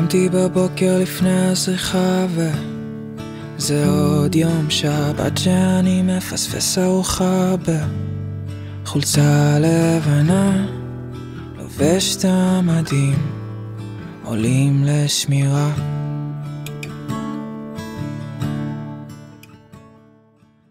קמתי בבוקר לפני הזריחה וזה עוד יום שבת שאני מפספס ארוחה בחולצה לבנה, לובש את המדים, עולים לשמירה.